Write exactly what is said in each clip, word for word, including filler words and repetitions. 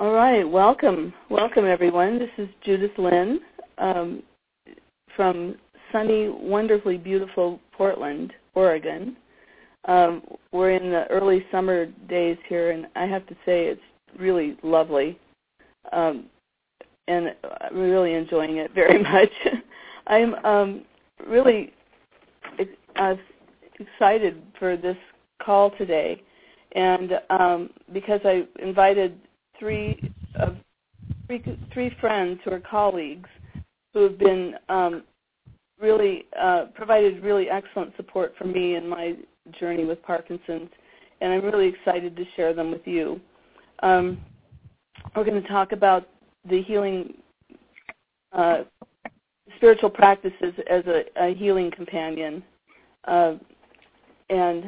All right, welcome. Welcome, everyone. This is Judith Lynn um, from sunny, wonderfully beautiful Portland, Oregon. Um, we're in the early summer days here, and I have to say it's really lovely, um, and I'm really enjoying it very much. I'm um, really uh, excited for this call today, and um, because I invited three of three, three friends who are colleagues who have been um, really uh, provided really excellent support for me in my journey with Parkinson's, and I'm really excited to share them with you. Um, we're going to talk about the healing, uh, spiritual practices as a, a healing companion, uh, and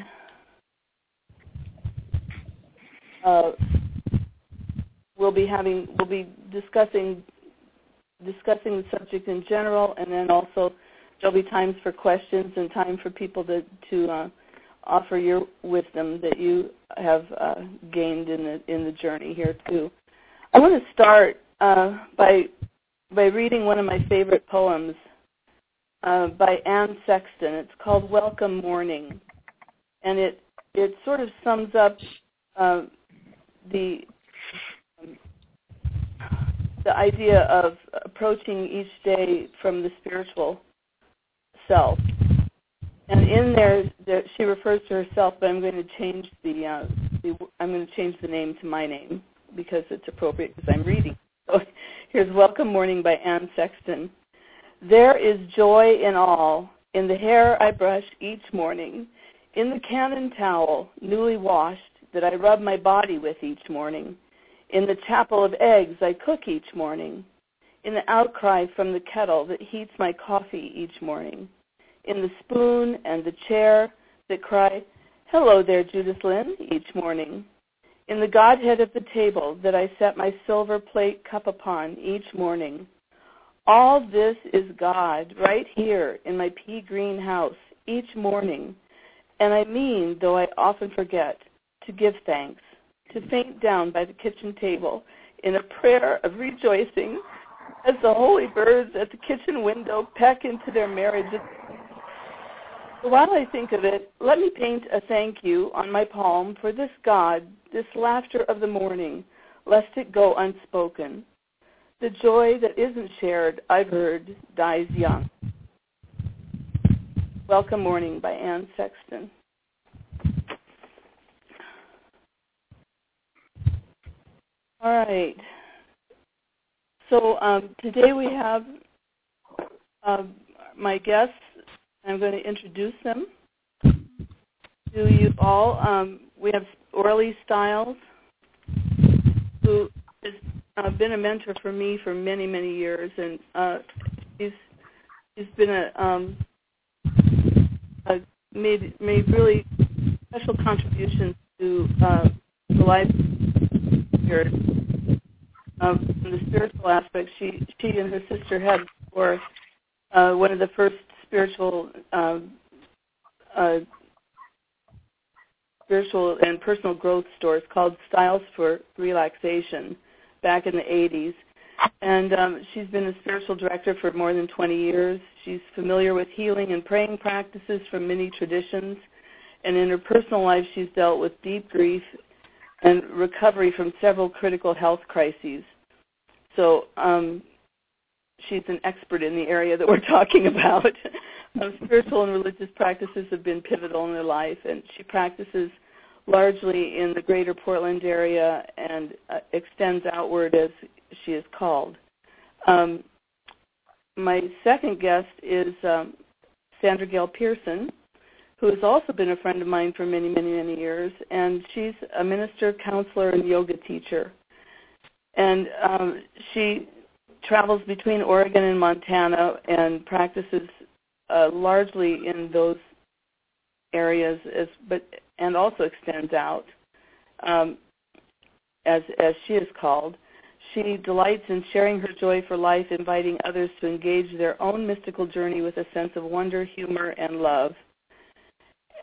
uh, we'll be having we'll be discussing discussing the subject in general, and then also there'll be times for questions and time for people to to uh, offer your wisdom that you have uh, gained in the in the journey here too. I want to start uh, by by reading one of my favorite poems uh, by Anne Sexton. It's called "Welcome Morning," and it it sort of sums up uh, the um, the idea of approaching each day from the spiritual self. And in there, there, she refers to herself, but I'm going to change the, uh, the I'm going to change the name to my name because it's appropriate because I'm reading. So here's "Welcome Morning" by Anne Sexton. There is joy in all, in the hair I brush each morning, in the cannon towel newly washed that I rub my body with each morning, in the chapel of eggs I cook each morning, in the outcry from the kettle that heats my coffee each morning, in the spoon and the chair that cry, "Hello there, Judith Lynn," each morning, in the Godhead of the table that I set my silver plate cup upon each morning. All this is God right here in my pea green house each morning, and I mean, though I often forget, to give thanks, to faint down by the kitchen table in a prayer of rejoicing as the holy birds at the kitchen window peck into their marriages. While I think of it, let me paint a thank you on my palm for this God, this laughter of the morning, lest it go unspoken. The joy that isn't shared, I've heard, dies young. Welcome Morning by Anne Sexton. All right. So um, today we have uh, my guests. I'm going to introduce them to you all. Um, we have Orly Stiles, who has uh, been a mentor for me for many, many years, and uh, he's he's been a, um, a made made really special contributions to uh, the life here. Um, from the spiritual aspect, she she and her sister had were uh, one of the first spiritual um, uh, spiritual and personal growth stores called Styles for Relaxation back in the eighties. And um, she's been a spiritual director for more than twenty years. She's familiar with healing and praying practices from many traditions. And in her personal life, she's dealt with deep grief and recovery from several critical health crises. So um, she's an expert in the area that we're talking about. um, spiritual and religious practices have been pivotal in her life, and she practices largely in the greater Portland area and uh, extends outward as she is called. Um, my second guest is um, Sandra Gail Pearson, who has also been a friend of mine for many, many, many years, and she's a minister, counselor, and yoga teacher. And um, she travels between Oregon and Montana and practices uh, largely in those areas, as but and also extends out, um, as as she is called. She delights in sharing her joy for life, inviting others to engage their own mystical journey with a sense of wonder, humor, and love.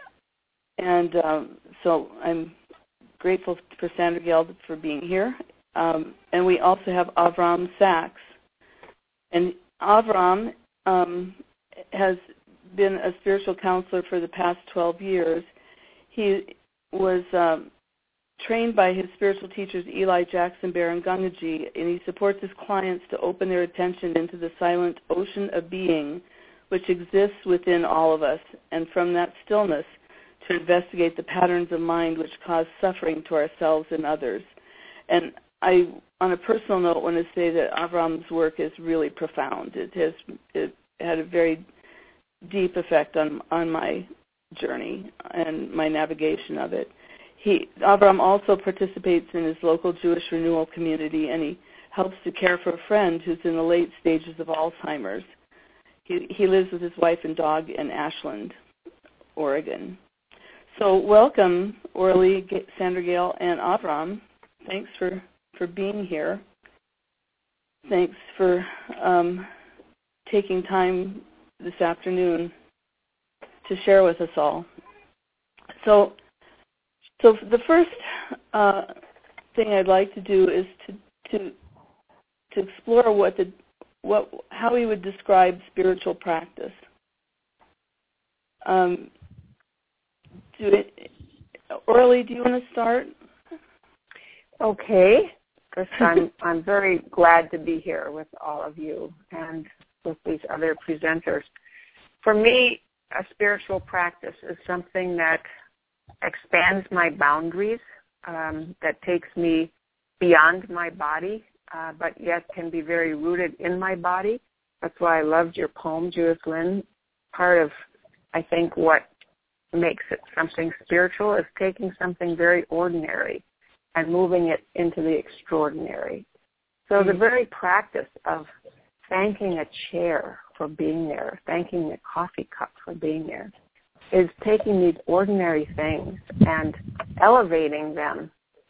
And um, so I'm grateful for Sandra Gail for being here. Um, and we also have Avram Sachs. And Avram um, has been a spiritual counselor for the past twelve years. He was um, trained by his spiritual teachers Eli Jackson, Bear, and Gangaji, and he supports his clients to open their attention into the silent ocean of being which exists within all of us, and from that stillness to investigate the patterns of mind which cause suffering to ourselves and others. And I, on a personal note, want to say that Avram's work is really profound. It has it had a very deep effect on on my journey and my navigation of it. He, Avram also participates in his local Jewish renewal community, and he helps to care for a friend who's in the late stages of Alzheimer's. He, he lives with his wife and dog in Ashland, Oregon. So welcome, Orly, Sandra Gale, and Avram. Thanks for, for being here. Thanks for um, taking time this afternoon to share with us all. So, so the first uh, thing I'd like to do is to to to explore what the what how we would describe spiritual practice. Um, do it, Orly, do you want to start? Okay. First, I'm I'm very glad to be here with all of you and with these other presenters. For me, a spiritual practice is something that expands my boundaries, um, that takes me beyond my body, uh, but yet can be very rooted in my body. That's why I loved your poem, Judith Lynn. Part of, I think, what makes it something spiritual is taking something very ordinary and moving it into the extraordinary. So mm-hmm. the very practice of thanking a chair for being there, thanking the coffee cup for being there, is taking these ordinary things and elevating them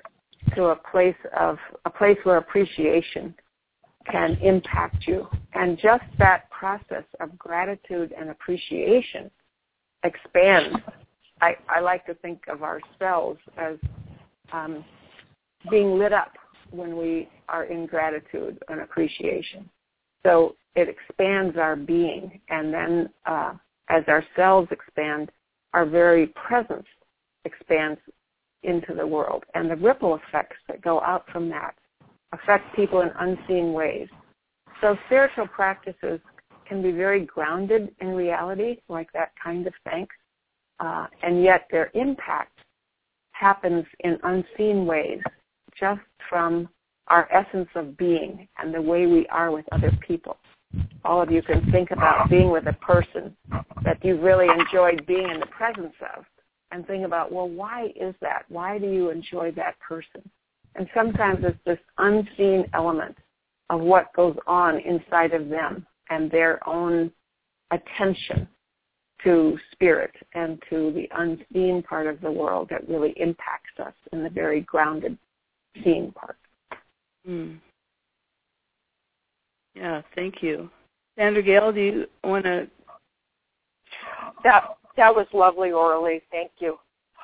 to a place of a place where appreciation can impact you. And just that process of gratitude and appreciation expands. I, I like to think of ourselves as um, being lit up when we are in gratitude and appreciation. So it expands our being, and then uh, as our cells expand, our very presence expands into the world. And the ripple effects that go out from that affect people in unseen ways. So spiritual practices can be very grounded in reality, like that kind of thanks, uh, and yet their impact happens in unseen ways, just from our essence of being and the way we are with other people. All of you can think about being with a person that you really enjoyed being in the presence of and think about, well, why is that? Why do you enjoy that person? And sometimes it's this unseen element of what goes on inside of them and their own attention to spirit and to the unseen part of the world that really impacts us in the very grounded, seen part. Mm. Yeah, thank you. Sandra Gale, do you want to? That that was lovely, Orly. Thank you.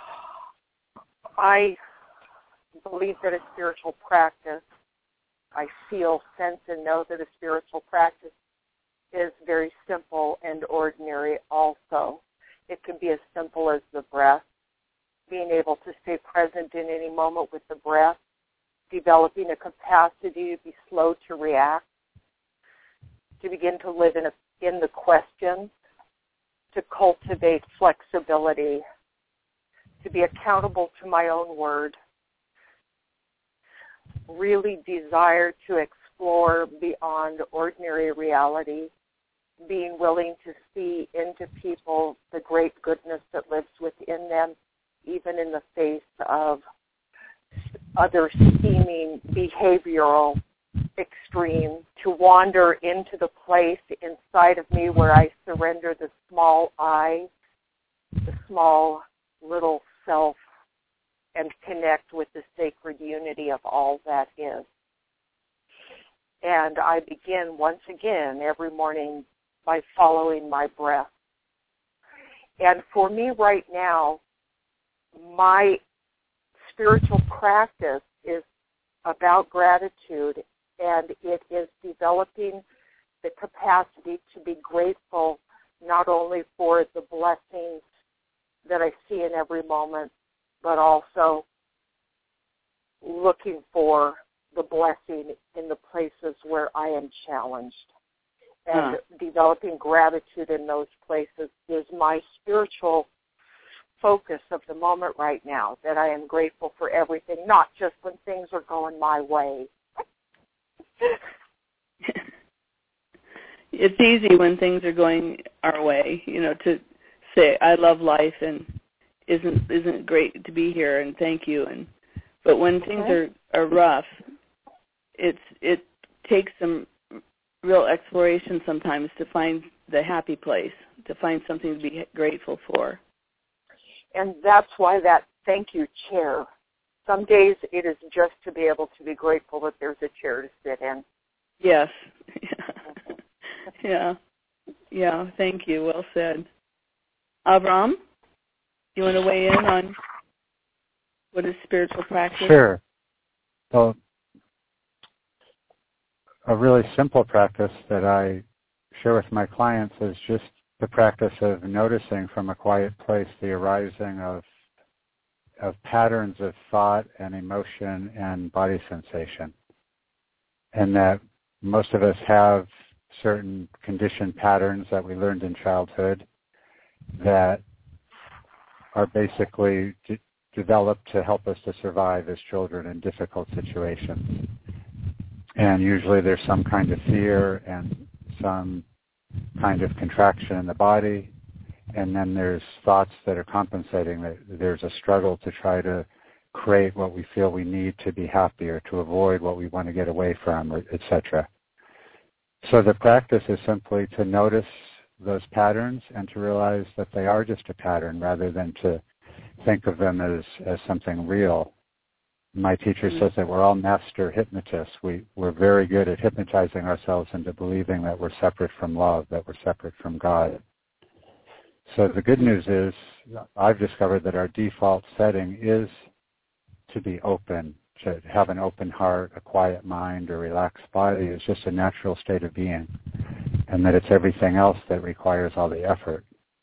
I believe that a spiritual practice, I feel, sense, and know that a spiritual practice is very simple and ordinary also. It can be as simple as the breath, being able to stay present in any moment with the breath, developing a capacity to be slow to react, to begin to live in, a, in the question, to cultivate flexibility, to be accountable to my own word, really desire to explore beyond ordinary reality, being willing to see into people the great goodness that lives within them, even in the face of other seeming behavioral extreme, to wander into the place inside of me where I surrender the small I, the small little self, and connect with the sacred unity of all that is. And I begin once again every morning by following my breath. And for me right now, my spiritual practice is about gratitude, and it is developing the capacity to be grateful not only for the blessings that I see in every moment, but also looking for the blessing in the places where I am challenged. And huh. developing gratitude in those places is my spiritual focus of the moment right now, that I am grateful for everything, not just when things are going my way. It's easy when things are going our way, you know, to say, I love life and isn't isn't it great to be here and thank you. And but when things okay. are, are rough, it's it takes some real exploration sometimes to find the happy place, to find something to be grateful for. And that's why that thank you chair. Some days it is just to be able to be grateful that there's a chair to sit in. Yes. Yeah. Yeah. Thank you. Well said. Avram, you want to weigh in on what is spiritual practice? Sure. Well, a really simple practice that I share with my clients is just the practice of noticing from a quiet place the arising of of patterns of thought and emotion and body sensation. And that most of us have certain conditioned patterns that we learned in childhood that are basically de- developed to help us to survive as children in difficult situations. And usually there's some kind of fear and some kind of contraction in the body, and then there's thoughts that are compensating. That there's a struggle to try to create what we feel we need to be happy or to avoid what we want to get away from, or et cetera. So the practice is simply to notice those patterns and to realize that they are just a pattern rather than to think of them as, as something real. My teacher says that we're all master hypnotists. We, we're very good at hypnotizing ourselves into believing that we're separate from love, that we're separate from God. So the good news is I've discovered that our default setting is to be open, to have an open heart, a quiet mind, a relaxed body is just a natural state of being, and that it's everything else that requires all the effort.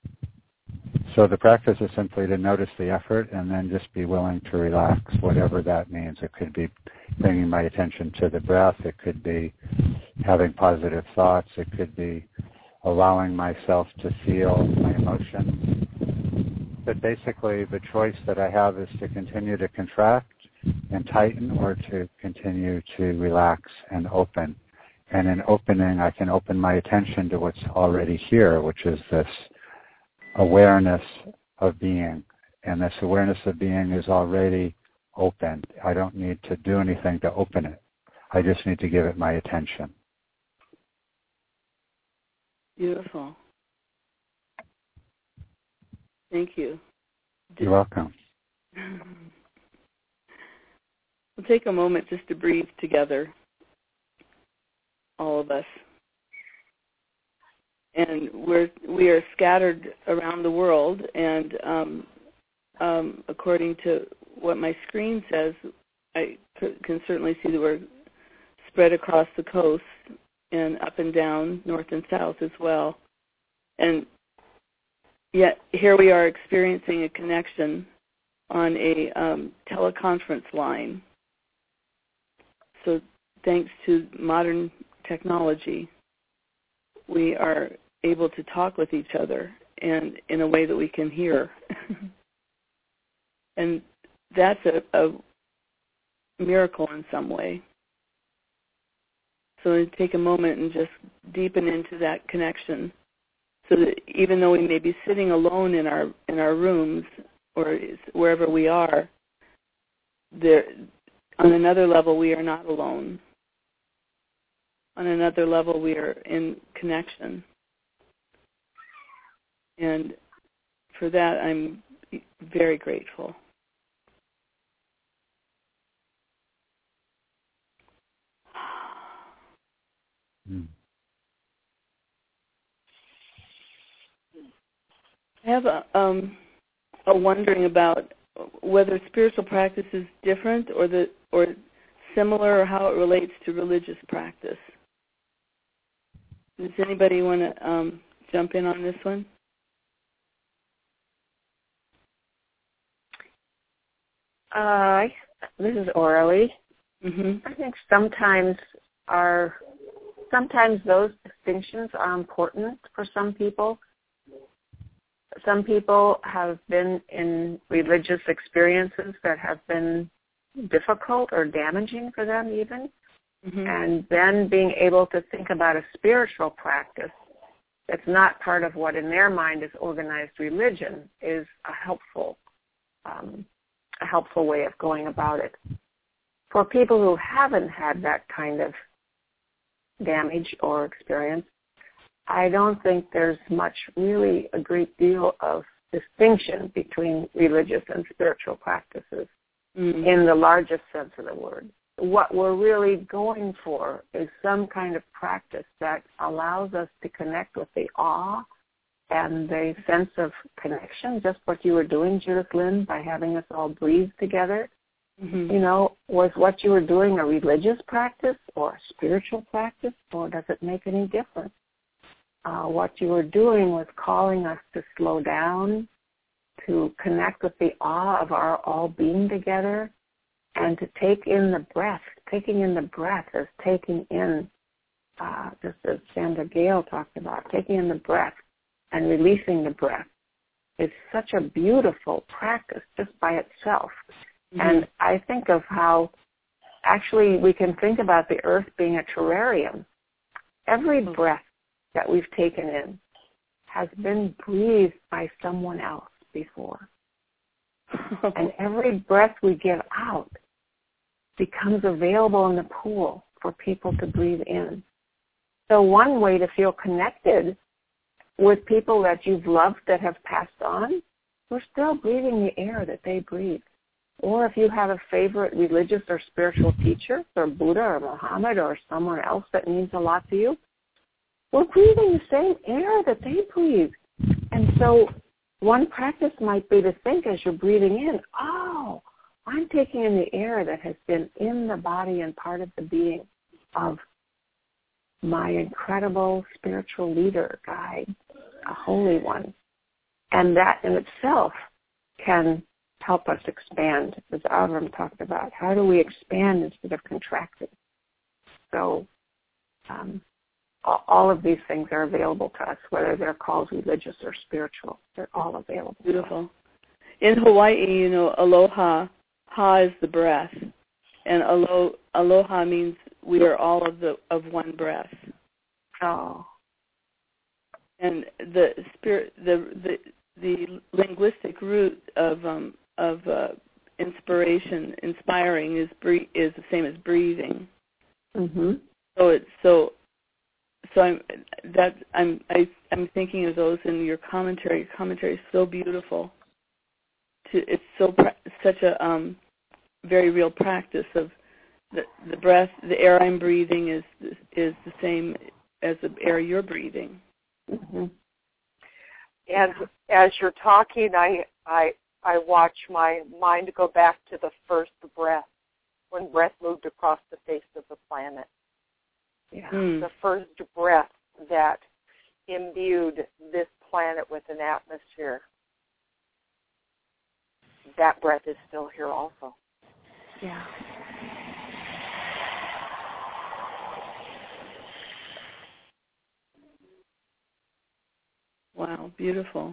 So the practice is simply to notice the effort and then just be willing to relax, whatever that means. It could be bringing my attention to the breath. It could be having positive thoughts. It could be allowing myself to feel my emotions. But basically the choice that I have is to continue to contract and tighten or to continue to relax and open. And in opening, I can open my attention to what's already here, which is this awareness of being. And this awareness of being is already open. I don't need to do anything to open it. I just need to give it my attention. Beautiful. Thank you. You're welcome. We'll take a moment just to breathe together, all of us. And we're we are scattered around the world, and um, um, according to what my screen says, I c- can certainly see that we're spread across the coast and up and down, north and south as well. And yet here we are experiencing a connection on a um, teleconference line. So thanks to modern technology, we are able to talk with each other and in a way that we can hear. And that's a, a miracle in some way. So take a moment and just deepen into that connection so that even though we may be sitting alone in our in our rooms or wherever we are, there, on another level we are not alone. On another level we are in connection. And for that I'm very grateful. Mm. I have a, um, a wondering about whether spiritual practice is different or the or similar or how it relates to religious practice. Does anybody want to um, jump in on this one? Uh, this is Orally. Mm-hmm. I think sometimes our sometimes those distinctions are important for some people. Some people have been in religious experiences that have been difficult or damaging for them even. Mm-hmm. And then being able to think about a spiritual practice that's not part of what in their mind is organized religion is a helpful, um, a helpful way of going about it. For people who haven't had that kind of damage or experience, I don't think there's much, really a great deal of distinction between religious and spiritual practices mm-hmm. in the largest sense of the word. What we're really going for is some kind of practice that allows us to connect with the awe and the sense of connection, just what you were doing, Judith Lynn, by having us all breathe together. Mm-hmm. You know, was what you were doing a religious practice or a spiritual practice, or does it make any difference? Uh, what you were doing was calling us to slow down, to connect with the awe of our all being together, and to take in the breath. Taking in the breath is taking in, uh, just as Sandra Gale talked about, taking in the breath and releasing the breath is such a beautiful practice just by itself. Mm-hmm. And I think of how actually we can think about the earth being a terrarium. Every breath that we've taken in has been breathed by someone else before. And every breath we give out becomes available in the pool for people to breathe in. So one way to feel connected with people that you've loved that have passed on, we're still breathing the air that they breathe. Or if you have a favorite religious or spiritual teacher, or Buddha or Muhammad or someone else that means a lot to you, we're breathing the same air that they breathe. And so one practice might be to think as you're breathing in, oh, I'm taking in the air that has been in the body and part of the being of my incredible spiritual leader, guide, a holy one. And that in itself can help us expand, as Avram talked about. How do we expand instead of contracting? So um, all of these things are available to us, whether they're called religious or spiritual. They're all available. Beautiful. In Hawaii, you know, aloha, ha is the breath, and alo, aloha means we are all of the of one breath. Oh. And the spirit, the the the linguistic root of um, of uh, inspiration, inspiring is bre- is the same as breathing. Mm-hmm. So it's so. So I'm that I'm I, I'm thinking of those in your commentary. Your commentary is so beautiful. To it's so such a um, very real practice of the the breath. The air I'm breathing is is the same as the air you're breathing. Mm-hmm. And as you're talking, I I I watch my mind go back to the first breath, when breath moved across the face of the planet. Yeah. Mm. The first breath that imbued this planet with an atmosphere. That breath is still here also. Yeah. Wow, beautiful.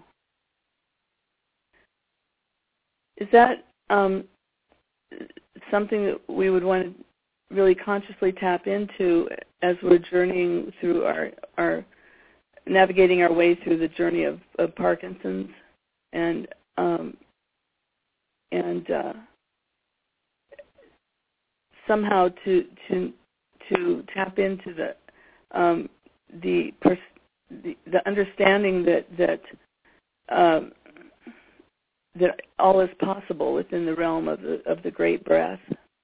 Is that um, something that we would want to really consciously tap into as we're journeying through our, our navigating our way through the journey of, of Parkinson's, and um, and uh, somehow to to to tap into the um, the, pers- the the understanding that that um, that all is possible within the realm of the of the great breath.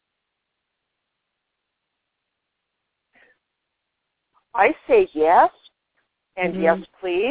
I say yes, and mm-hmm. yes, please.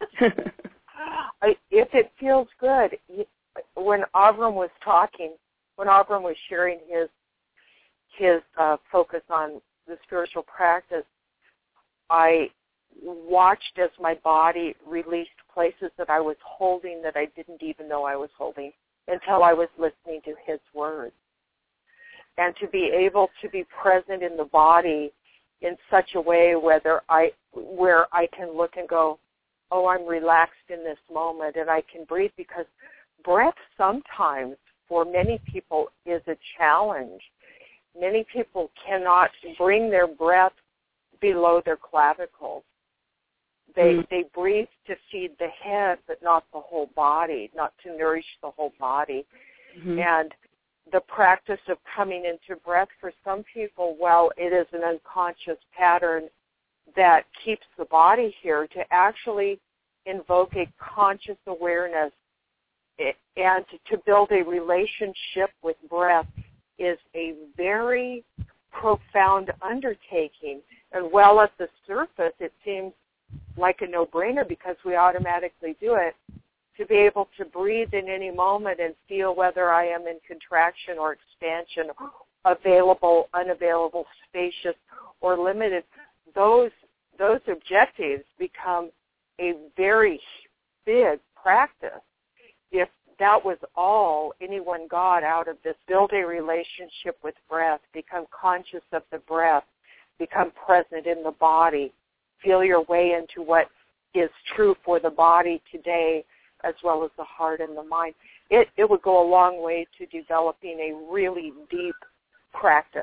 I, if it feels good. When Avram was talking, when Avram was sharing his his uh, focus on the spiritual practice, I watched as my body released places that I was holding that I didn't even know I was holding until I was listening to his words. And to be able to be present in the body in such a way whether I, where I can look and go, oh, I'm relaxed in this moment and I can breathe, because breath sometimes for many people is a challenge. Many people cannot bring their breath below their clavicles. They mm. they breathe to feed the head, but not the whole body, not to nourish the whole body. Mm-hmm. And the practice of coming into breath for some people, well, it is an unconscious pattern that keeps the body here, to actually invoke a conscious awareness and to build a relationship with breath is a very profound undertaking. And while at the surface it seems like a no-brainer because we automatically do it, to be able to breathe in any moment and feel whether I am in contraction or expansion, available, unavailable, spacious, or limited, those those objectives become a very big practice. If that was all anyone got out of this, build a relationship with breath, become conscious of the breath, become present in the body, feel your way into what is true for the body today, as well as the heart and the mind, it, it would go a long way to developing a really deep practice.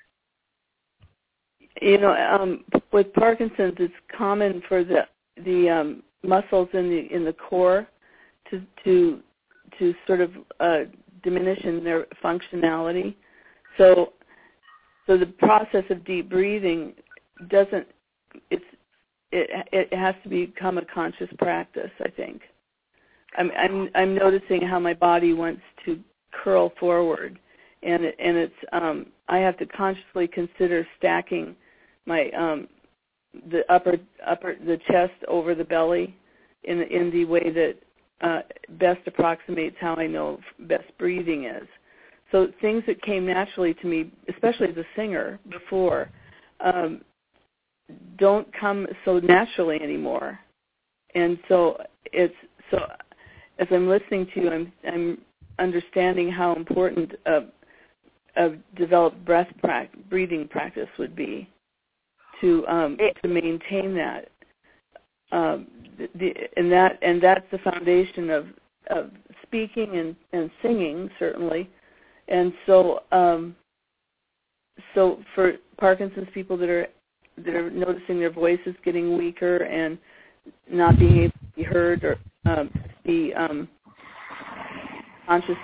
You know, um, with Parkinson's, it's common for the the um, muscles in the in the core to to to sort of uh, diminish in their functionality. So, so the process of deep breathing doesn't. It's it it has to become a conscious practice, I think. I'm I'm I'm noticing how my body wants to curl forward, and it, and it's um, I have to consciously consider stacking my um, the upper upper the chest over the belly in in the way that uh, best approximates how I know best breathing is. So things that came naturally to me, especially as a singer before, um, don't come so naturally anymore, and so it's so. As I'm listening to you, I'm, I'm understanding how important a, a developed breath practice, breathing practice would be to um, it, to maintain that. Um, the, and that and that's the foundation of, of speaking and, and singing, certainly. And so, um, so for Parkinson's people that are that are noticing their voices getting weaker and not being able to be heard or um, be um, conscious,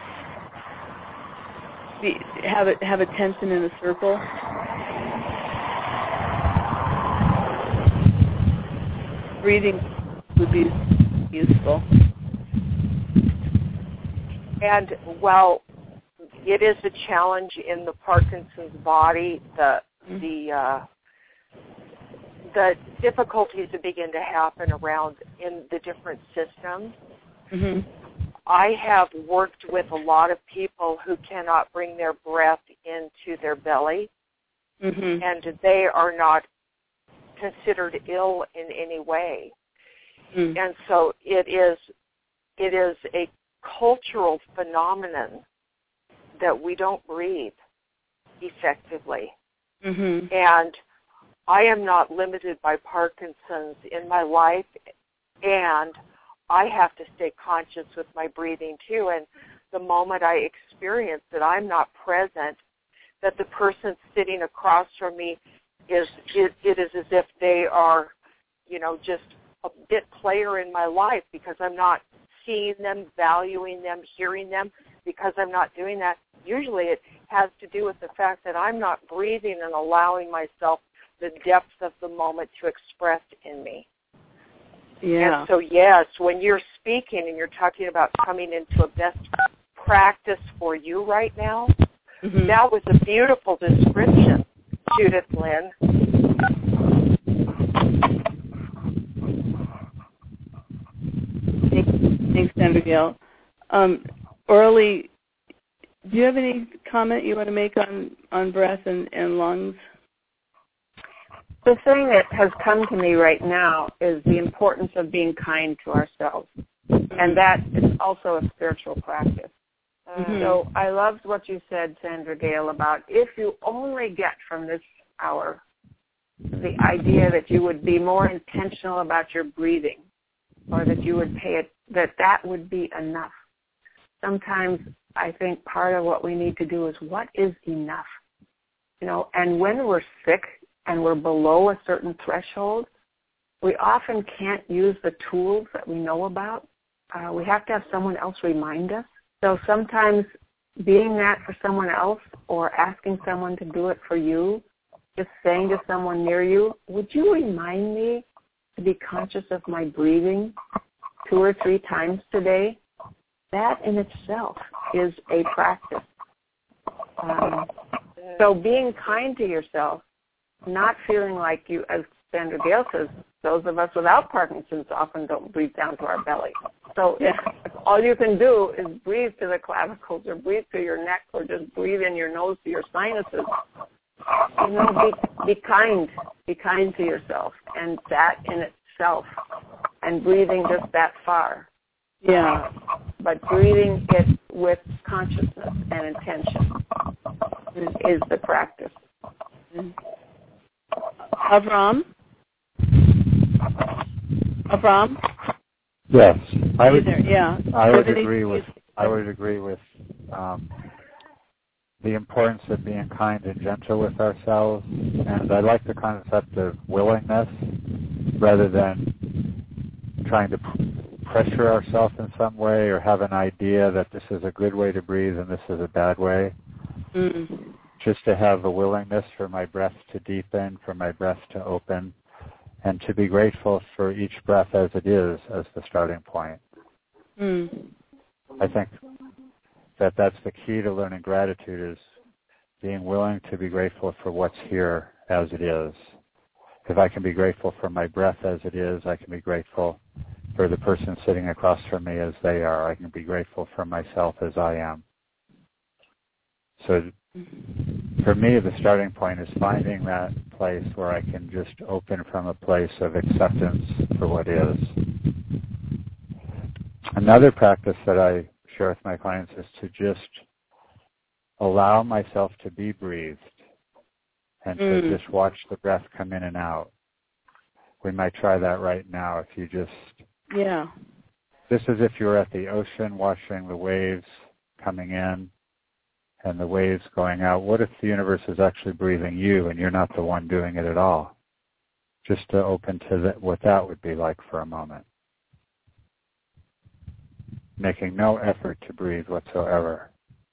be, have it have a tension in a circle. Breathing would be useful. And while it is a challenge in the Parkinson's body, the mm-hmm. the uh, the difficulties that begin to happen around in the different systems. Mm-hmm. I have worked with a lot of people who cannot bring their breath into their belly, mm-hmm. and they are not considered ill in any way. Mm. And so it is it is a cultural phenomenon that we don't breathe effectively. Mm-hmm. And I am not limited by Parkinson's in my life, and I have to stay conscious with my breathing too. And the moment I experience that I'm not present, that the person sitting across from me is, it, it is as if they are, you know, just a bit player in my life because I'm not seeing them, valuing them, hearing them, because I'm not doing that. Usually it has to do with the fact that I'm not breathing and allowing myself the depth of the moment to express in me. Yeah. And so, yes, when you're speaking and you're talking about coming into a best practice for you right now, mm-hmm. that was a beautiful description, Judith Lynn. Thanks, Sandra Gail. Um, Orly, do you have any comment you want to make on, on breath and, and lungs? The thing that has come to me right now is the importance of being kind to ourselves. And that is also a spiritual practice. Mm-hmm. So I loved what you said, Sandra Gale, about if you only get from this hour the idea that you would be more intentional about your breathing, or that you would pay it, that that would be enough. Sometimes I think part of what we need to do is what is enough? You know, and when we're sick and we're below a certain threshold, we often can't use the tools that we know about. Uh, we have to have someone else remind us. So sometimes being that for someone else or asking someone to do it for you, just saying to someone near you, would you remind me to be conscious of my breathing two or three times today? That in itself is a practice. Um, so being kind to yourself, not feeling like you, as Sandra Gale says, those of us without Parkinson's often don't breathe down to our belly. So if, if all you can do is breathe to the clavicles or breathe to your neck or just breathe in your nose to your sinuses, you know, be, be kind. Be kind to yourself. And that in itself, and breathing just that far. Yeah. Uh, but breathing it with consciousness and intention is the practice. Avram? Avram? Yes, I would. Either, yeah. I would agree with. I would agree with um, the importance of being kind and gentle with ourselves, and I like the concept of willingness rather than trying to pressure ourselves in some way or have an idea that this is a good way to breathe and this is a bad way. Mm. Just to have a willingness for my breath to deepen, for my breath to open, and to be grateful for each breath as it is as the starting point. Mm. I think that that's the key to learning gratitude, is being willing to be grateful for what's here as it is. If I can be grateful for my breath as it is, I can be grateful for the person sitting across from me as they are. I can be grateful for myself as I am. So for me, the starting point is finding that place where I can just open from a place of acceptance for what is. Another practice that I share with my clients is to just allow myself to be breathed and to mm. just watch the breath come in and out. We might try that right now if you just... Yeah. This is if you were at the ocean watching the waves coming in and the waves going out. What if the universe is actually breathing you and you're not the one doing it at all? Just to open to that, what that would be like for a moment. Making no effort to breathe whatsoever.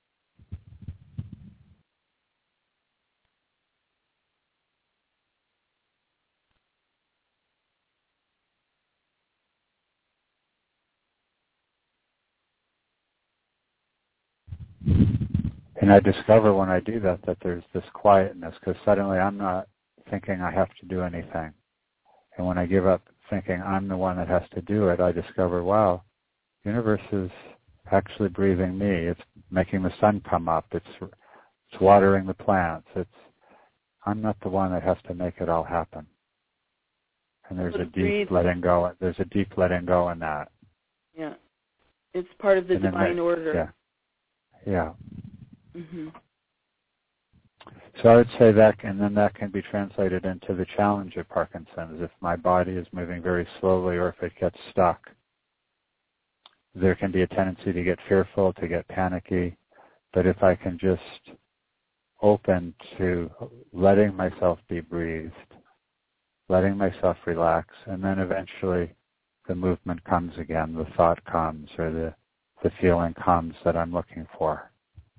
And I discover when I do that that there's this quietness, because suddenly I'm not thinking I have to do anything. And when I give up thinking I'm the one that has to do it, I discover, wow, the universe is actually breathing me. It's making the sun come up. It's it's watering the plants. It's I'm not the one that has to make it all happen. And there's a deep breathe. letting go. There's a deep letting go in that. Yeah, it's part of the divine that, order. Yeah. Yeah. Mm-hmm. So I would say that, and then that can be translated into the challenge of Parkinson's. If my body is moving very slowly or if it gets stuck, there can be a tendency to get fearful, to get panicky. But if I can just open to letting myself be breathed, letting myself relax, and then eventually the movement comes again, the thought comes, or the, the feeling comes that I'm looking for.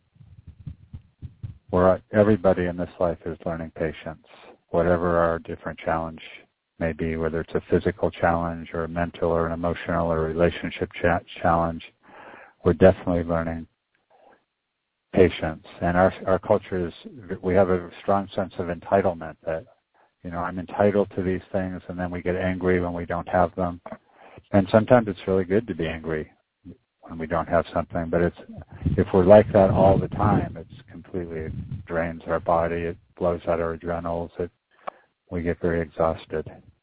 Where everybody in this life is learning patience, whatever our different challenge may be, whether it's a physical challenge or a mental or an emotional or relationship cha- challenge, we're definitely learning patience. And our our culture is, we have a strong sense of entitlement that, you know, I'm entitled to these things, and then we get angry when we don't have them. And sometimes it's really good to be angry when we don't have something. But it's if we're like that all the time, it's completely it drains our body. It blows out our adrenals. It we get very exhausted.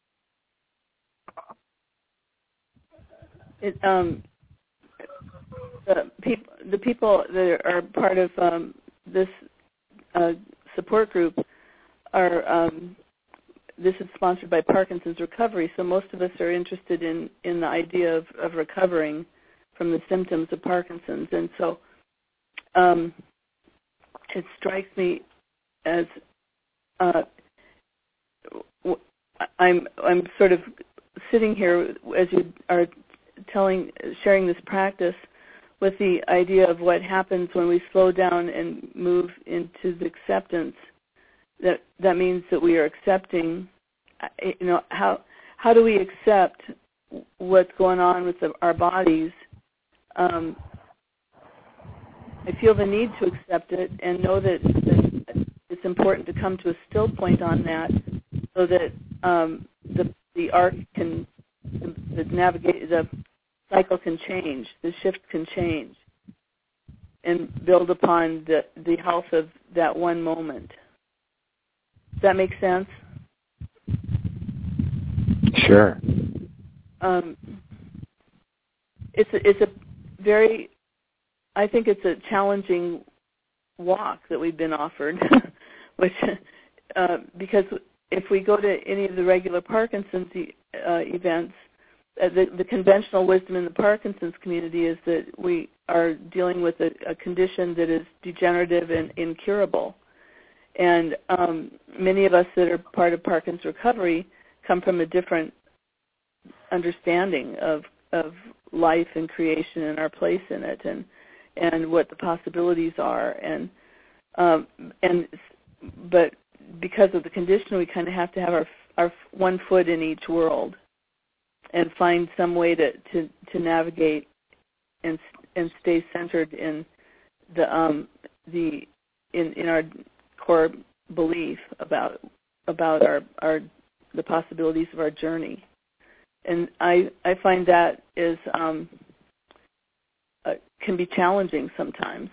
It, um, the people the people that are part of um, this uh, support group are. Um, This is sponsored by Parkinson's Recovery, so most of us are interested in, in the idea of, of recovering from the symptoms of Parkinson's. And so um, it strikes me as uh, I'm I'm sort of sitting here as you are telling, sharing this practice with the idea of what happens when we slow down and move into the acceptance. That that means that we are accepting, you know, how how do we accept what's going on with the, our bodies? Um, I feel the need to accept it and know that, that it's important to come to a still point on that, so that um, the the arc can, the, the navigate, the cycle can change, the shift can change, and build upon the the health of that one moment. Does that make sense? Sure. Um, it's a, it's a very, I think it's a challenging walk that we've been offered, which uh, because if we go to any of the regular Parkinson's uh, events, uh, the, the conventional wisdom in the Parkinson's community is that we are dealing with a, a condition that is degenerative and incurable. And um, many of us that are part of Parkinson's recovery come from a different understanding of of life and creation and our place in it, and and what the possibilities are. And um, and but because of the condition, we kind of have to have our our one foot in each world, and find some way to, to, to navigate and and stay centered in the um, the in in our core belief about about our, our the possibilities of our journey. And I I find that is um, uh, can be challenging sometimes.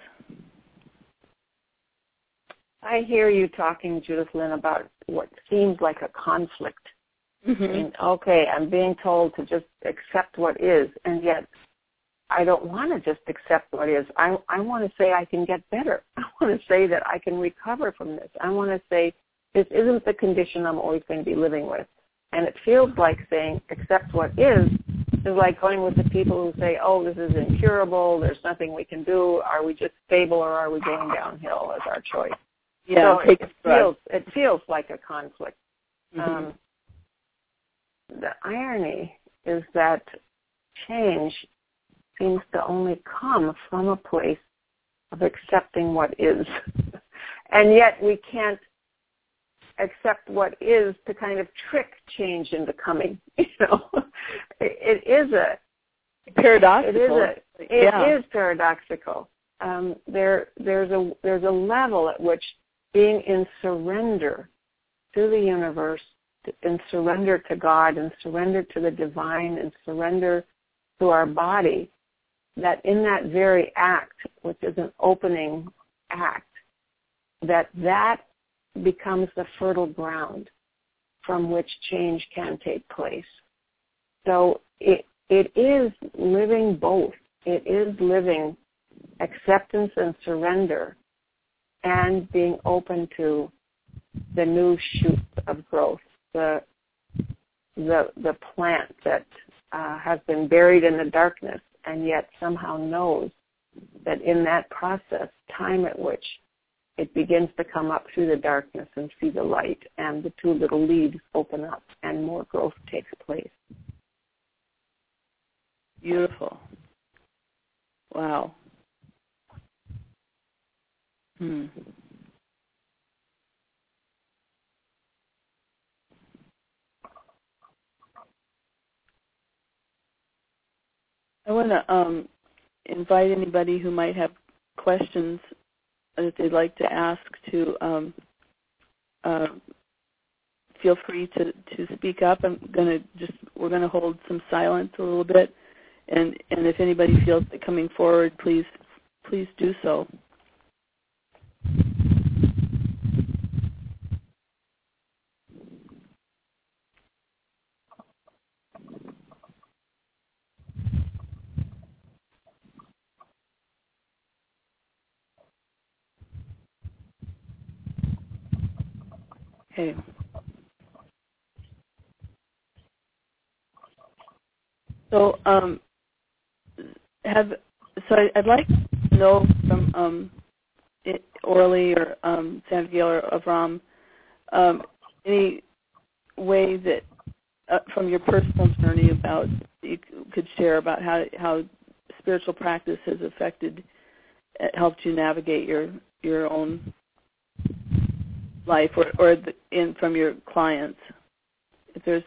I hear you talking, Judith Lynn, about what seems like a conflict. Mm-hmm. I mean, okay, I'm being told to just accept what is, and yet I don't want to just accept what is. I, I want to say I can get better. I want to say that I can recover from this. I want to say this isn't the condition I'm always going to be living with. And it feels like saying accept what is is like going with the people who say, oh, this is incurable, there's nothing we can do, are we just stable or are we going downhill as our choice? Yeah, so it feels, it feels like a conflict. Mm-hmm. Um, the irony is that change seems to only come from a place of accepting what is. And yet we can't accept what is to kind of trick change into coming. You know, it, it is a paradoxical. It is a, it yeah. is paradoxical. Um, there, there's a there's a level at which being in surrender to the universe, in surrender to God, and surrender to the divine, and surrender to our body, that in that very act, which is an opening act, that that becomes the fertile ground from which change can take place. So it it is living both. It is living acceptance and surrender and being open to the new shoots of growth, the the the plant that uh, has been buried in the darkness and yet somehow knows that in that process, time at which it begins to come up through the darkness and see the light, and the two little leaves open up and more growth takes place. Beautiful. Wow. Hmm. I want to um, invite anybody who might have questions that they'd like to ask to um, uh, feel free to, to speak up. I'm going to just, we're going to hold some silence a little bit, And and if anybody feels like coming forward, please please do so. Okay. So um, have so I, I'd like to know from um, it, Orly or um, Santiago or Avram um, any way that uh, from your personal journey about you could share about how how spiritual practice has affected, helped you navigate your your own life, or or the, in from your clients, if there's.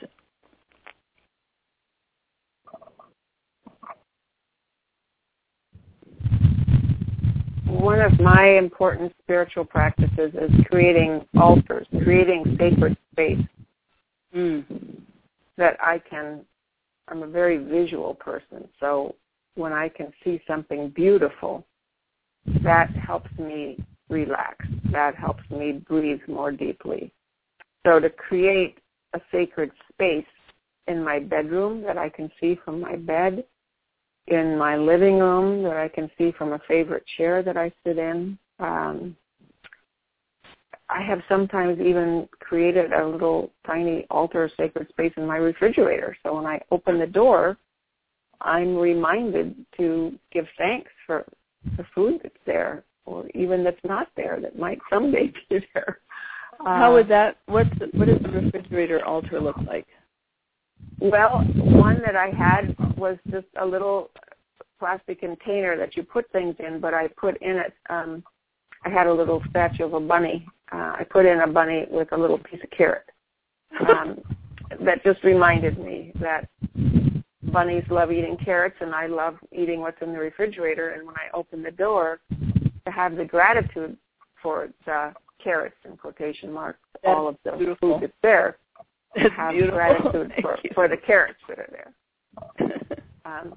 One of my important spiritual practices is creating altars, creating sacred space Mm. that I can, I'm a very visual person, so when I can see something beautiful, that helps me relax. That helps me breathe more deeply. So to create a sacred space in my bedroom that I can see from my bed, in my living room that I can see from a favorite chair that I sit in. Um, I have sometimes even created a little tiny altar sacred space in my refrigerator. So when I open the door, I'm reminded to give thanks for the food that's there, or even that's not there, that might someday be there. Uh, How would that, what, what does the refrigerator altar look like? Well, one that I had was just a little plastic container that you put things in, but I put in it, um, I had a little statue of a bunny. Uh, I put in a bunny with a little piece of carrot. Um, that just reminded me that bunnies love eating carrots, and I love eating what's in the refrigerator. And when I open the door, to have the gratitude for the carrots, in quotation marks, that's all of the beautiful. food that's there. That's have beautiful. gratitude for, for the carrots that are there. Um,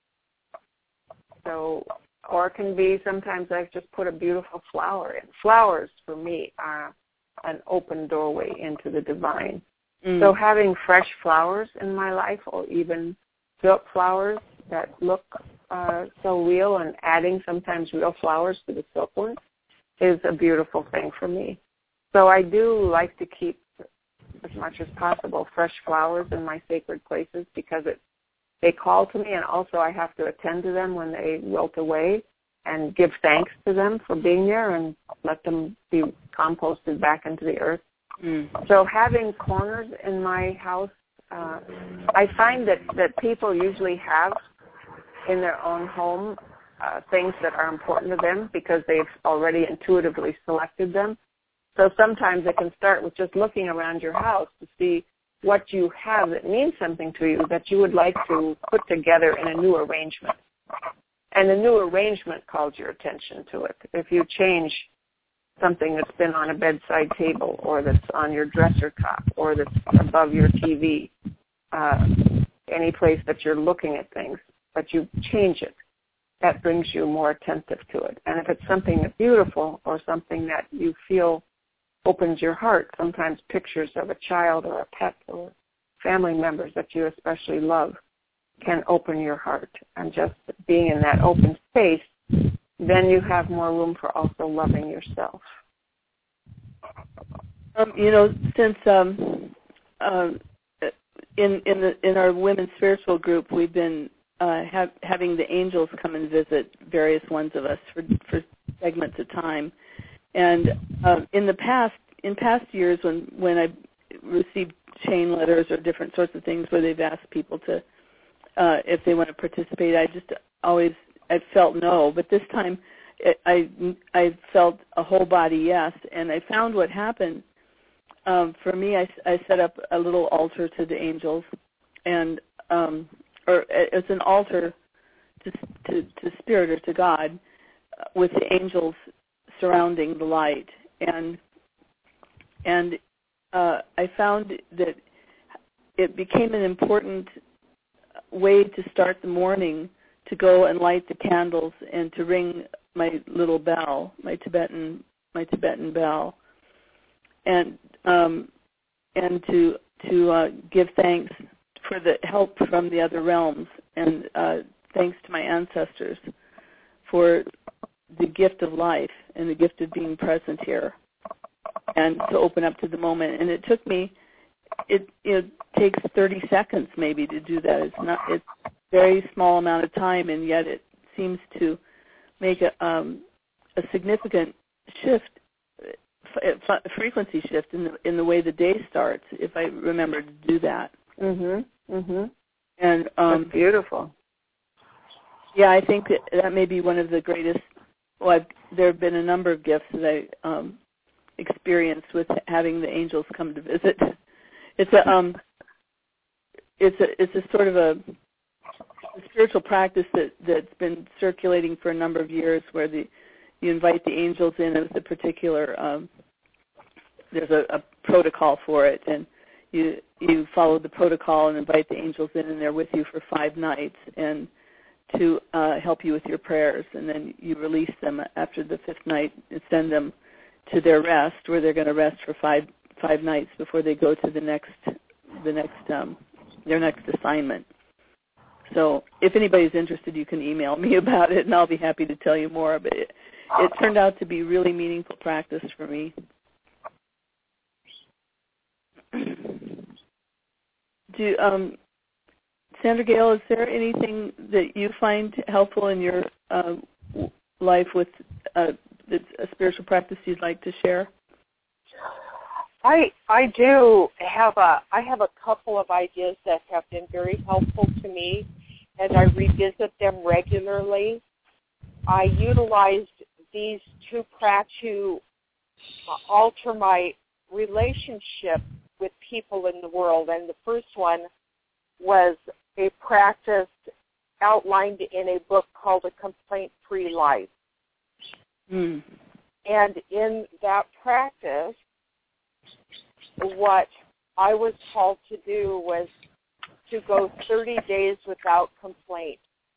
so, or it can be sometimes I just put a beautiful flower in. Flowers, for me, are an open doorway into the divine. Mm. So having fresh flowers in my life, or even silk flowers that look uh, so real, and adding sometimes real flowers to the silk ones, is a beautiful thing for me. So I do like to keep, as much as possible, fresh flowers in my sacred places, because it they call to me, and also I have to attend to them when they wilt away and give thanks to them for being there and let them be composted back into the earth. Mm. So having corners in my house, uh, I find that, that people usually have in their own home uh, things that are important to them because they've already intuitively selected them. So sometimes it can start with just looking around your house to see what you have that means something to you that you would like to put together in a new arrangement. And the new arrangement calls your attention to it. If you change something that's been on a bedside table, or that's on your dresser top, or that's above your T V, uh, any place that you're looking at things, but you change it, that brings you more attentive to it. And if it's something that's beautiful or something that you feel opens your heart, sometimes pictures of a child or a pet or family members that you especially love can open your heart. And just being in that open space, then you have more room for also loving yourself. Um, you know, since um, um, in in the in our women's spiritual group, we've been uh, have, having the angels come and visit various ones of us for for segments of time. And um, in the past, in past years, when when I received chain letters or different sorts of things where they've asked people to, uh, if they want to participate, I just always I felt no. But this time, it, I I felt a whole body yes. And I found what happened. Um, for me, I, I set up a little altar to the angels, and um, or it's an altar to, to to Spirit or to God, uh, with the angels surrounding the light, and and uh, I found that it became an important way to start the morning to go and light the candles and to ring my little bell, my Tibetan my Tibetan bell, and um, and to to uh, give thanks for the help from the other realms, and uh, thanks to my ancestors for the gift of life and the gift of being present here, and to open up to the moment. And it took me, it it takes thirty seconds maybe to do that. It's not, it's a very small amount of time, and yet it seems to make a um, a significant shift, f- frequency shift in the in the way the day starts. If I remember to do that. Mhm. Mhm. And um, That's beautiful. Yeah, I think that, that may be one of the greatest. Well, I've, there have been a number of gifts that I um, experienced with having the angels come to visit. It's a um, it's a it's a sort of a, a spiritual practice that that's been circulating for a number of years, where the you invite the angels in with a particular. Um, there's a, a protocol for it, and you you follow the protocol and invite the angels in, and they're with you for five nights and to uh, help you with your prayers, and then you release them after the fifth night and send them to their rest, where they're going to rest for five five nights before they go to the next the next um, their next assignment. So if anybody's interested, you can email me about it, and I'll be happy to tell you more. But it, it turned out to be really meaningful practice for me. Do um, Sandra Gale, is there anything that you find helpful in your uh, life with uh, a spiritual practice you'd like to share? I I do have a I have a couple of ideas that have been very helpful to me, and I revisit them regularly. I utilized these two practices to alter my relationship with people in the world, and the first one was a practice outlined in a book called A Complaint-Free Life. Mm. And in that practice, what I was called to do was to go thirty days without complaint,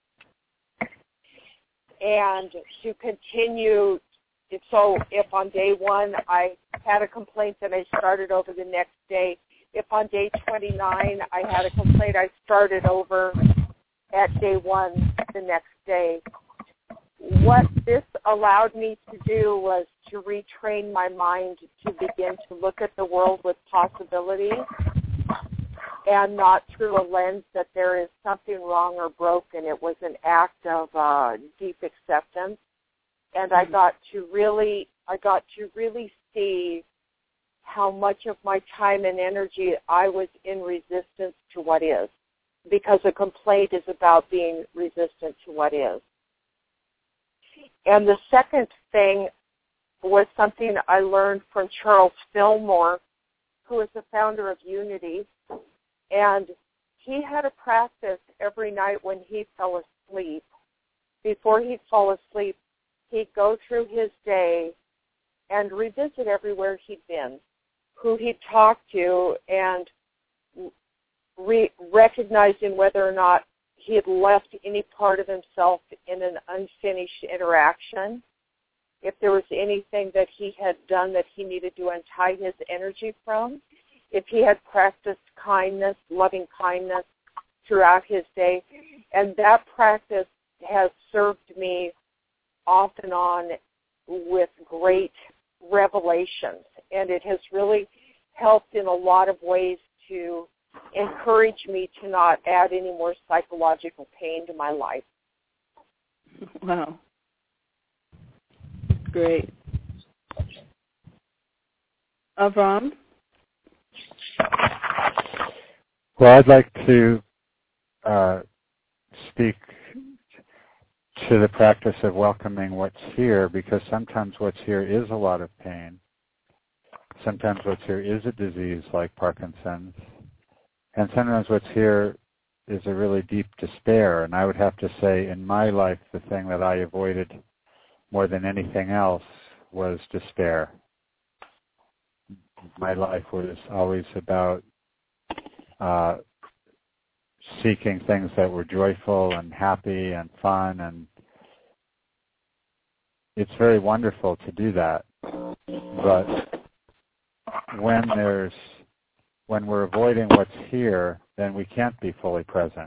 and to continue. So if on day one I had a complaint, then I started over the next day. If on day twenty-nine I had a complaint, I started over at day one the next day. What this allowed me to do was to retrain my mind to begin to look at the world with possibility, and not through a lens that there is something wrong or broken. It was an act of uh, deep acceptance, and I got to really, I got to really see how much of my time and energy I was in resistance to what is, because a complaint is about being resistant to what is. And the second thing was something I learned from Charles Fillmore, who is the founder of Unity, and he had a practice every night when he fell asleep. Before he'd fall asleep, he'd go through his day and revisit everywhere he'd been, who he'd talked to, and re- recognizing whether or not he had left any part of himself in an unfinished interaction, if there was anything that he had done that he needed to untie his energy from, if he had practiced kindness, loving kindness throughout his day. And that practice has served me off and on with great revelations, and it has really helped in a lot of ways to encourage me to not add any more psychological pain to my life. Wow. Great. Avram? Well, I'd like to uh, speak to the practice of welcoming what's here, because sometimes what's here is a lot of pain. Sometimes what's here is a disease like Parkinson's. And sometimes what's here is a really deep despair. And I would have to say, in my life, the thing that I avoided more than anything else was despair. My life was always about uh, seeking things that were joyful and happy and fun, and it's very wonderful to do that. But when there's when we're avoiding what's here, then we can't be fully present.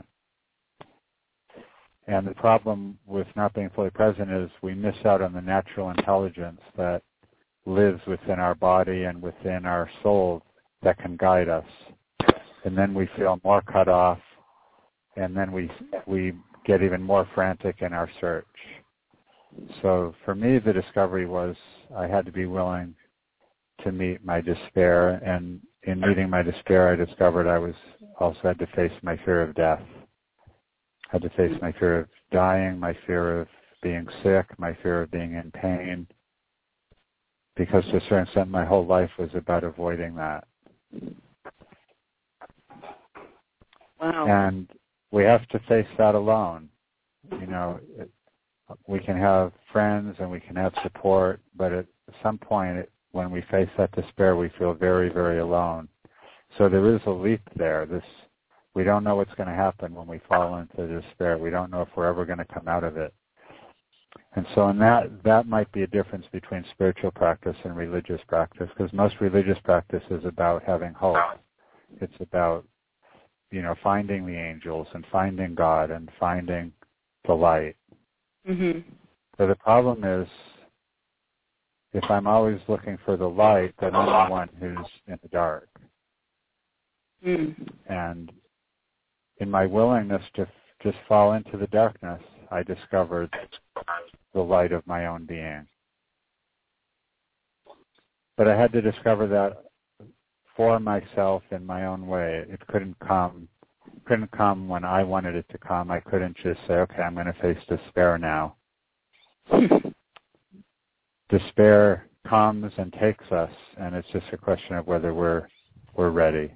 And the problem with not being fully present is we miss out on the natural intelligence that lives within our body and within our soul that can guide us. And then we feel more cut off, and then we we get even more frantic in our search. So for me, the discovery was I had to be willing to meet my despair, and in meeting my despair, I discovered I was also had to face my fear of death. I had to face my fear of dying, my fear of being sick, my fear of being in pain, because to a certain extent my whole life was about avoiding that. Wow. And we have to face that alone. You know, it, we can have friends and we can have support, but at some point it, when we face that despair, we feel very, very alone. So there is a leap there. This we don't know what's going to happen when we fall into despair. We don't know if we're ever going to come out of it. And so in that, that might be a difference between spiritual practice and religious practice, because most religious practice is about having hope. It's about, you know, finding the angels and finding God and finding the light. Mm-hmm. So the problem is, if I'm always looking for the light, then I'm the one who's in the dark. Mm. And in my willingness to f- just fall into the darkness, I discovered the light of my own being. But I had to discover that for myself in my own way. It couldn't come couldn't come when I wanted it to come. I couldn't just say, okay, I'm going to face despair now. Despair comes and takes us, and it's just a question of whether we're we're ready.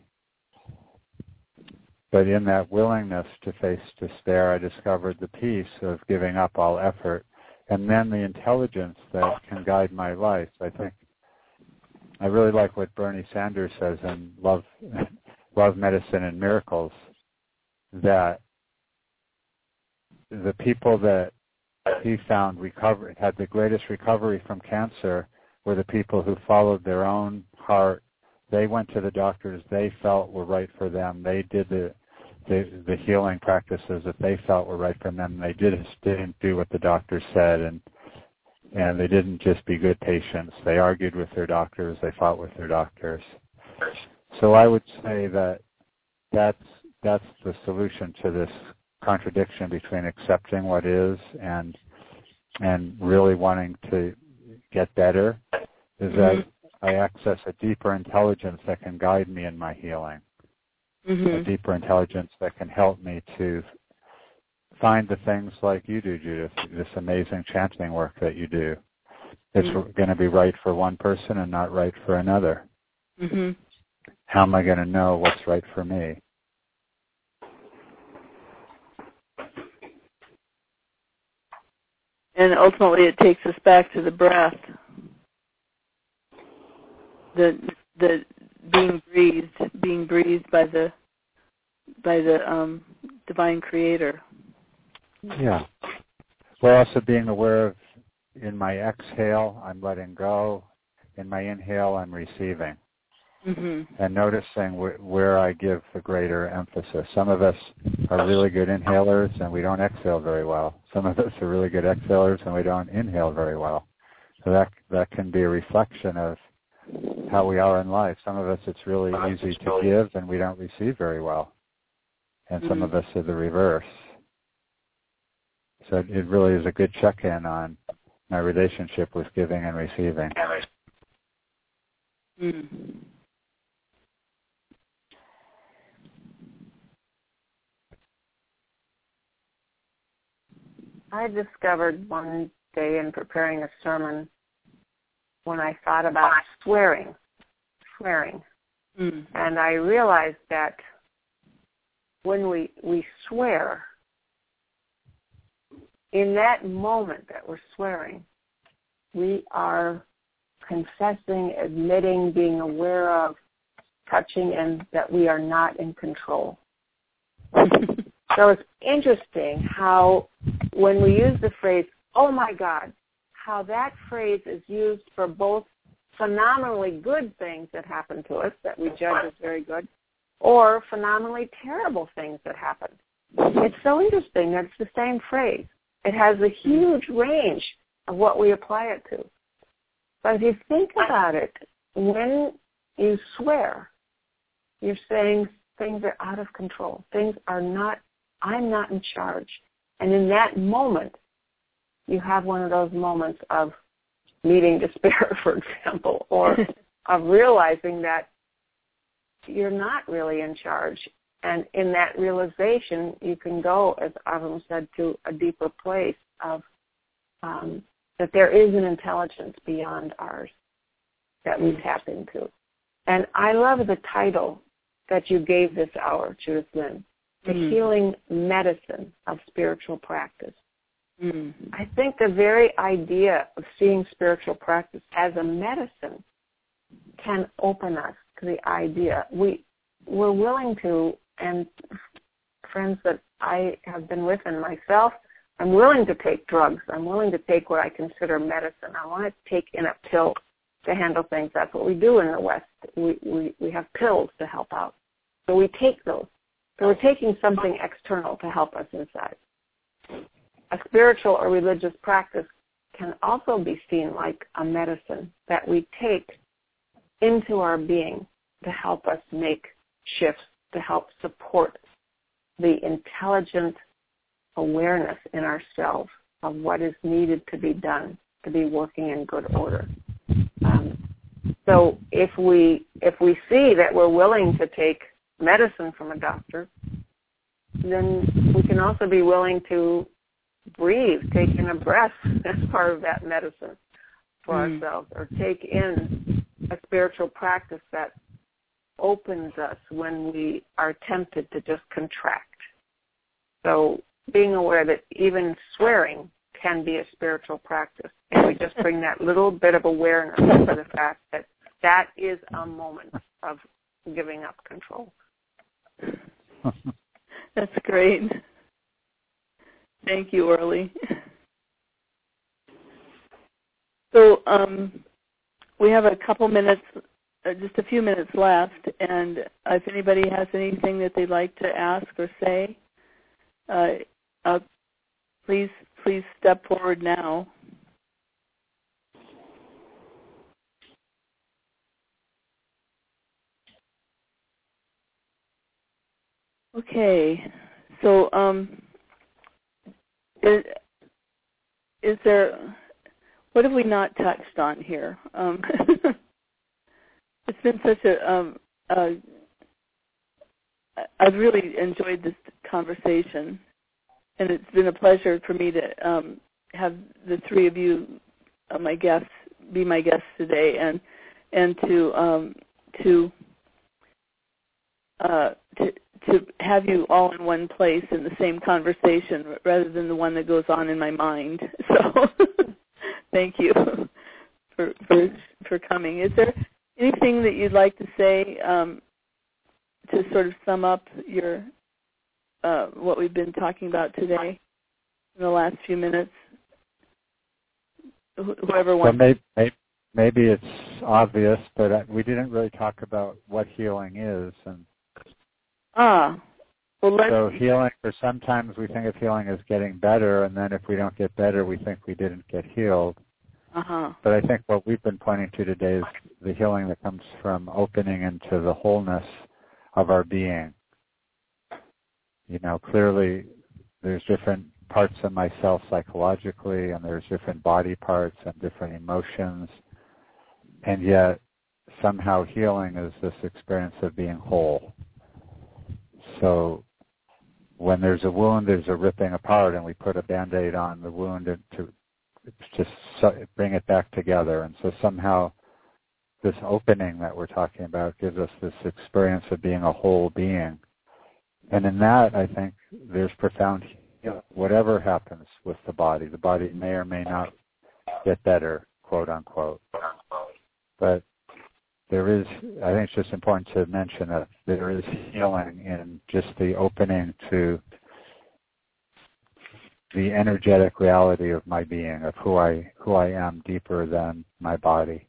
But in that willingness to face despair, I discovered the peace of giving up all effort, and then the intelligence that can guide my life. I think I really like what Bernie Sanders says in Love, Love, Medicine, and Miracles, that the people that he found recovered, had the greatest recovery from cancer were the people who followed their own heart. They went to the doctors they felt were right for them. They did the the, the healing practices that they felt were right for them. They did, didn't do what the doctors said, and and they didn't just be good patients. They argued with their doctors. They fought with their doctors. So I would say that that's that's the solution to this contradiction between accepting what is and and really wanting to get better, is mm-hmm. that I access a deeper intelligence that can guide me in my healing, mm-hmm. a deeper intelligence that can help me to find the things like you do, Judith, this amazing chanting work that you do. It's mm-hmm. going to be right for one person and not right for another. Mm-hmm. How am I going to know what's right for me? And ultimately, it takes us back to the breath, the the being breathed, being breathed by the by the um, divine Creator. Yeah. Well, also being aware of, in my exhale, I'm letting go. In my inhale, I'm receiving. Mm-hmm. And noticing wh- where I give the greater emphasis. Some of us are really good inhalers and we don't exhale very well. Some of us are really good exhalers and we don't inhale very well. So that that can be a reflection of how we are in life. Some of us it's really easy to give and we don't receive very well. And mm-hmm. some of us are the reverse. So it really is a good check-in on my relationship with giving and receiving. Mm-hmm. I discovered one day in preparing a sermon when I thought about swearing, swearing. Mm. And I realized that when we, we swear, in that moment that we're swearing, we are confessing, admitting, being aware of, touching, and that we are not in control. So it's interesting how when we use the phrase, oh my God, how that phrase is used for both phenomenally good things that happen to us that we judge as very good, or phenomenally terrible things that happen. It's so interesting that it's the same phrase. It has a huge range of what we apply it to. But if you think about it, when you swear, you're saying things are out of control. Things are not, I'm not in charge. And in that moment, you have one of those moments of meeting despair, for example, or of realizing that you're not really in charge. And in that realization, you can go, as Avram said, to a deeper place of um, that there is an intelligence beyond ours that we tap into. And I love the title that you gave this hour, Judith Lynn, The mm. Healing Medicine of Spiritual Practice. Mm. I think the very idea of seeing spiritual practice as a medicine can open us to the idea. We, we're willing to, and friends that I have been with and myself, I'm willing to take drugs. I'm willing to take what I consider medicine. I want to take in a pill to handle things. That's what we do in the West. We, we, we have pills to help out. So we take those. So we're taking something external to help us inside. A spiritual or religious practice can also be seen like a medicine that we take into our being to help us make shifts, to help support the intelligent awareness in ourselves of what is needed to be done to be working in good order. Um, so if we if we see that we're willing to take medicine from a doctor, then we can also be willing to breathe, take in a breath as part of that medicine for mm. ourselves, or take in a spiritual practice that opens us when we are tempted to just contract. So being aware that even swearing can be a spiritual practice. And we just bring that little bit of awareness to the fact that that is a moment of giving up control. That's great. Thank you, Orly. So um, we have a couple minutes, uh, just a few minutes left, and if anybody has anything that they'd like to ask or say, uh, uh, please please step forward now. Okay, so um, is, is there, what have we not touched on here? Um, it's been such a, um, a, I've really enjoyed this conversation, and it's been a pleasure for me to um, have the three of you, uh, my guests, be my guests today, and and to um, to, uh, to to have you all in one place in the same conversation rather than the one that goes on in my mind. So thank you for, for for coming. Is there anything that you'd like to say um, to sort of sum up your uh, what we've been talking about today in the last few minutes? Wh- whoever wants. Well, maybe, maybe it's obvious, but we didn't really talk about what healing is. And Ah, well, let's... So healing, or sometimes we think of healing as getting better, and then if we don't get better, we think we didn't get healed. Uh-huh. But I think what we've been pointing to today is the healing that comes from opening into the wholeness of our being. You know, clearly there's different parts of myself psychologically, and there's different body parts and different emotions, and yet somehow healing is this experience of being whole. So when there's a wound, there's a ripping apart, and we put a Band-Aid on the wound to just bring it back together. And so somehow this opening that we're talking about gives us this experience of being a whole being. And in that, I think there's profound healing. Whatever happens with the body, the body may or may not get better, quote unquote. But there is, I think it's just important to mention that there is healing in just the opening to the energetic reality of my being, of who I who I am deeper than my body.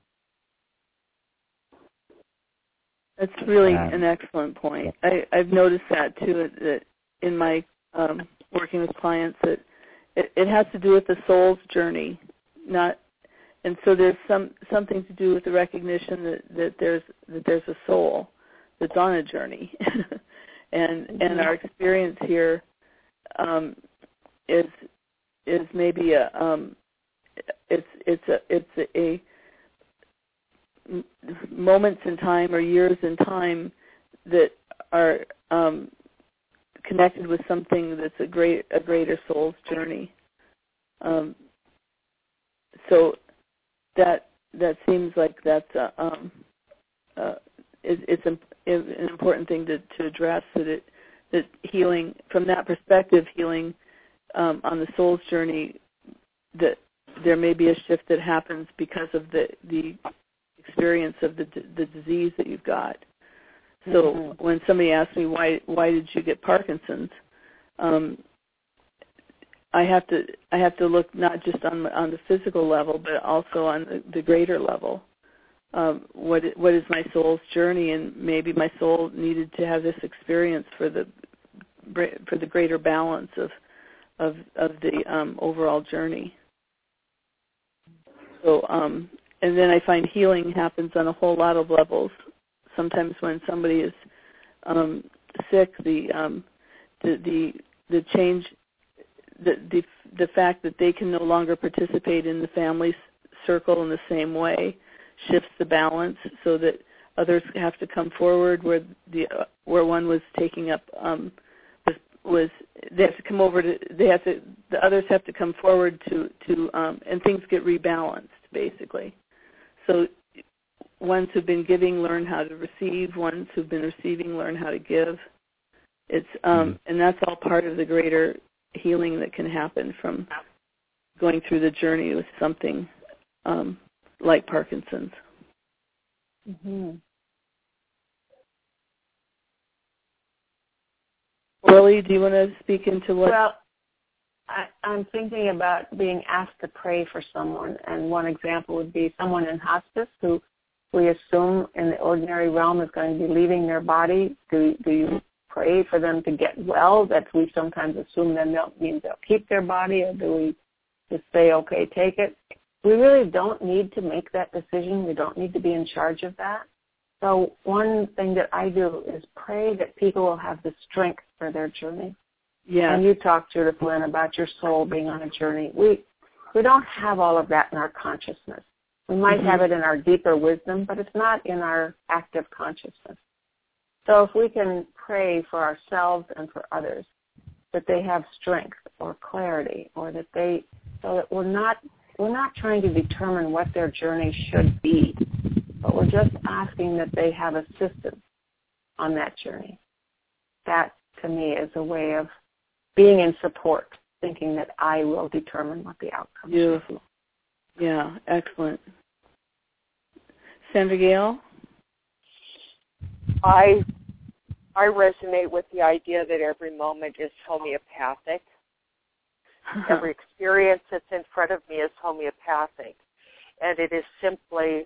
That's really and, an excellent point. I, I've noticed that too, that in my um, working with clients, that it, it has to do with the soul's journey, not, and so there's some something to do with the recognition that, that there's that there's a soul that's on a journey, and mm-hmm. and our experience here um, is is maybe a um, it's it's a it's a, a moments in time or years in time that are um, connected with something that's a great a greater soul's journey. Um, so that that seems like that's a, um, uh, it, it's an, an important thing to, to address. That it that healing from that perspective, healing um, on the soul's journey, that there may be a shift that happens because of the the experience of the the disease that you've got. So mm-hmm. when somebody asks me why why did you get Parkinson's, um, I have to I have to look not just on on the physical level, but also on the, the greater level. Um, what what is my soul's journey, and maybe my soul needed to have this experience for the for the greater balance of of of the um, overall journey. So um, and then I find healing happens on a whole lot of levels. Sometimes when somebody is um, sick, the um, the the the change. The, the the fact that they can no longer participate in the family circle in the same way shifts the balance, so that others have to come forward where the uh, where one was taking up um, was was they have to come over to they have to the others have to come forward to to um, and things get rebalanced basically. So ones who've been giving learn how to receive, ones who've been receiving learn how to give. It's um, and that's all part of the greater healing that can happen from going through the journey with something um, like Parkinson's. Mm-hmm. Orly, do you want to speak into what? Well, I, I'm thinking about being asked to pray for someone, and one example would be someone in hospice who we assume in the ordinary realm is going to be leaving their body. Do, do you pray for them to get well? That we sometimes assume that they'll, means they'll keep their body, or do we just say, okay, take it? We really don't need to make that decision. We don't need to be in charge of that. So one thing that I do is pray that people will have the strength for their journey. Yeah. And you talked, Judith Lynn, about your soul being on a journey. We we don't have all of that in our consciousness. We might mm-hmm. have it in our deeper wisdom, but it's not in our active consciousness. So if we can pray for ourselves and for others that they have strength or clarity, or that they, so that we're not we're not trying to determine what their journey should be, but we're just asking that they have assistance on that journey. That, to me, is a way of being in support, thinking that I will determine what the outcome is. Beautiful. Yeah, excellent. Sandra Gale? I I resonate with the idea that every moment is homeopathic. Every experience that's in front of me is homeopathic. And it is simply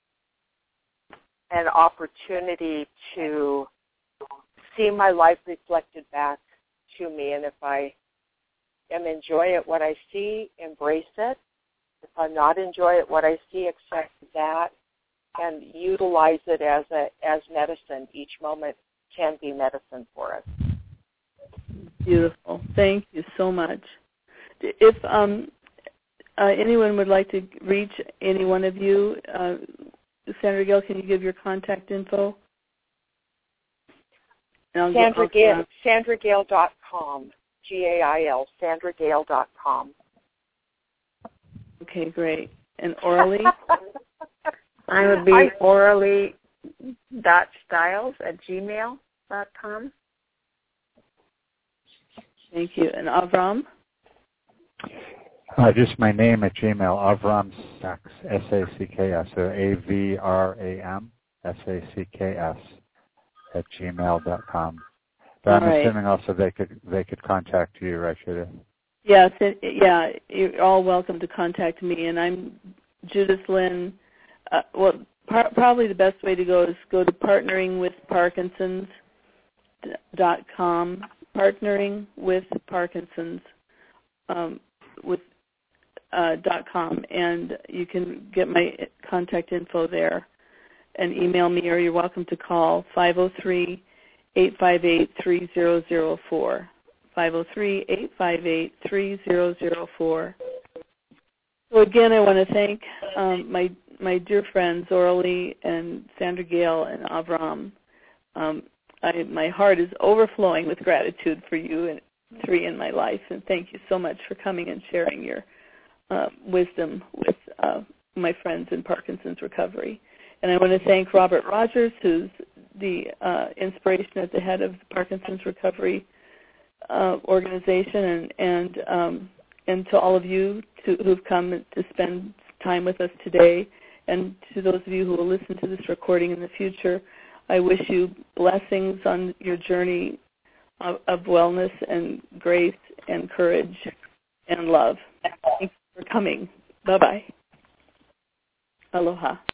an opportunity to see my life reflected back to me. And if I am enjoy it, what I see, embrace it. If I'm not enjoy it, what I see, accept that, and utilize it as a as medicine. Each moment can be medicine for us. Beautiful. Thank you so much. If um, uh, anyone would like to reach any one of you, uh, Sandra Gale, can you give your contact info? Sandra Gale, Sandra Gale dot com, G A I L, Sandra Gale dot com. Okay, great. And Orly? I would be orally dot styles at gmail dot com. Thank you. And Avram? Uh, just my name at Gmail, Avram Sacks, S A C K S, so A V R A M S A C K S, at gmail dot com. But I'm right. assuming also they could they could contact you, right, Judith? Yes, it, yeah, you're all welcome to contact me. And I'm Judith Lynn. Uh, well, par- probably the best way to go is go to partnering with parkinsons dot com, partnering with Parkinson's um, with uh, dot com, and you can get my contact info there and email me, or you're welcome to call five oh three, eight five eight, three oh oh four, five oh three, eight five eight, three oh oh four. So again, I want to thank um, my my dear friends Orly and Sandra Gale and Avram. Um, I, my heart is overflowing with gratitude for you and three in my life, and thank you so much for coming and sharing your uh, wisdom with uh, my friends in Parkinson's recovery. And I want to thank Robert Rogers, who's the uh, inspiration at the head of the Parkinson's Recovery uh, organization, and and, um, and to all of you to, who've come to spend time with us today, and to those of you who will listen to this recording in the future. I wish you blessings on your journey of, of wellness and grace and courage and love. Thanks for coming. Bye-bye. Aloha.